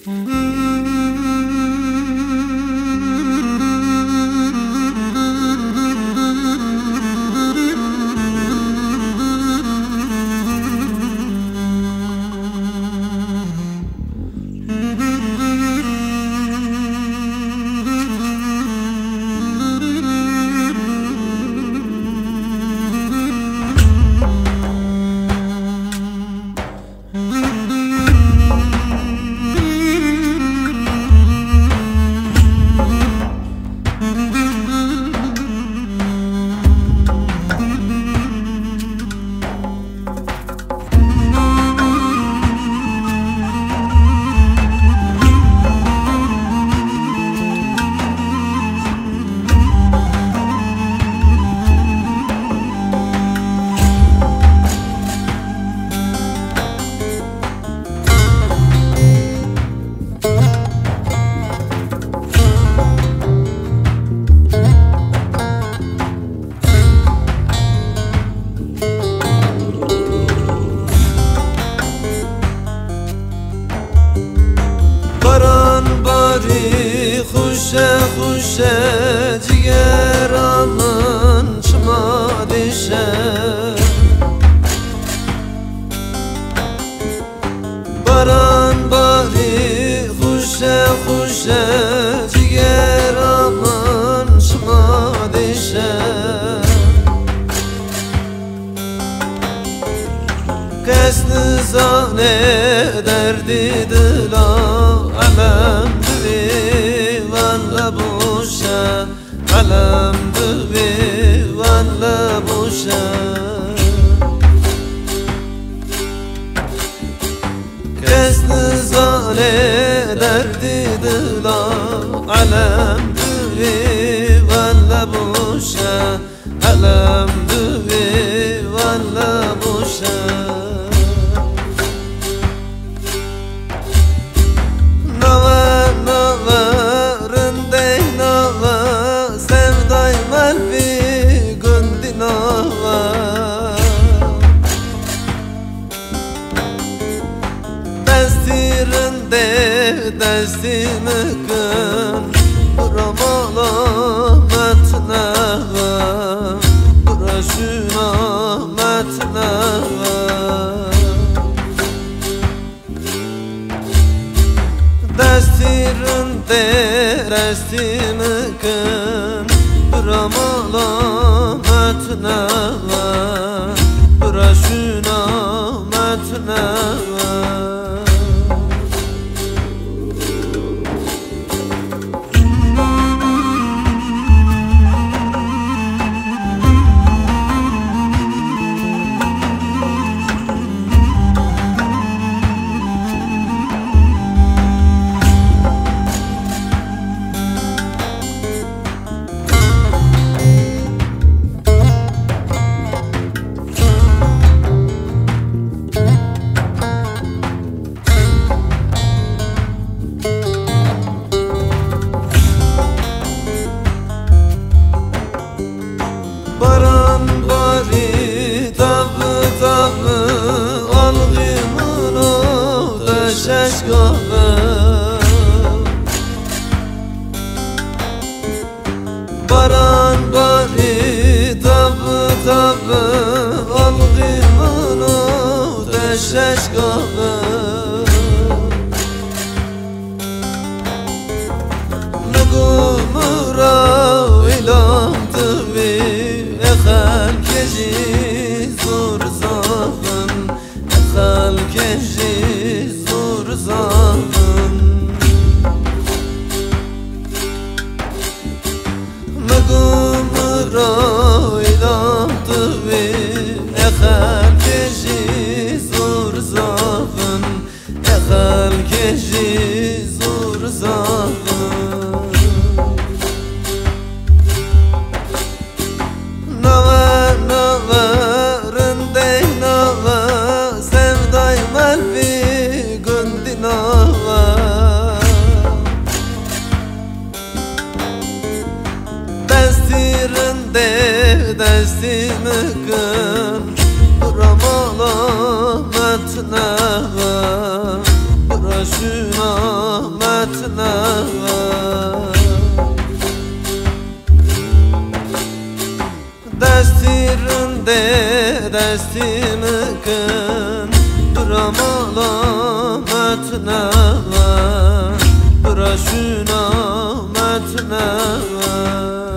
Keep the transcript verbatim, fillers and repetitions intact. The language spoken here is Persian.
خوشه خوشه جگرامن شما دیشه باران باری خوشه خوشه جگرامن شما دیشه کس نزانه دردی دلا علم بوشه علم دوی والا بوشه کس نزانه دردی دلا علم دوی والا بوشه علم دوی والا بوشه دستی مکن برامالا متنوه براشونا متنوه دستی رنده دستی مکن برامالا متنوه براشونا متنوه باران باری تب تب آلغی منو دشش گاوه نگو مرا ویلام توی اخل کجی زور زافن اخل کجی زور زافن مگم رای دام توی اخل کشی زور زافن اخل کشی زور زافن نوه نوه رنده نوه سودای ملوی گندی نوه دستی مکن برامالا متنوه براشونا متنا دستیرنده دستیمی کن برام علامتنا براشون آمتنا